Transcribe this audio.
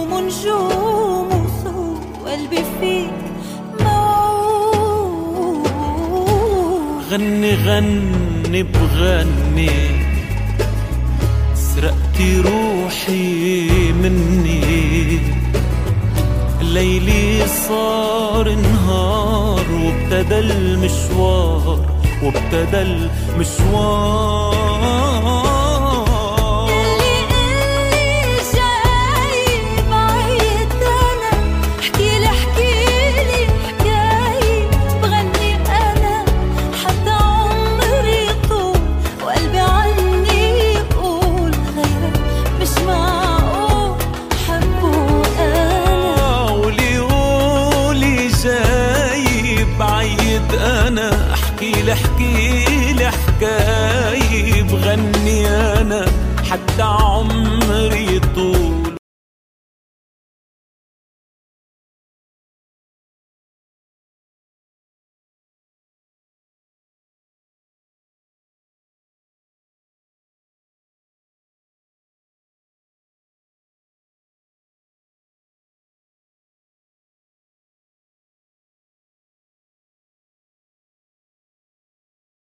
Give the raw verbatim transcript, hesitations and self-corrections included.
نجوم نجوم وصوت وقلبي فيك موعود. غني غني بغني سرقتي روحي مني، ليلي صار نهار وابتدى المشوار وابتدى المشوار. احكي لي احكي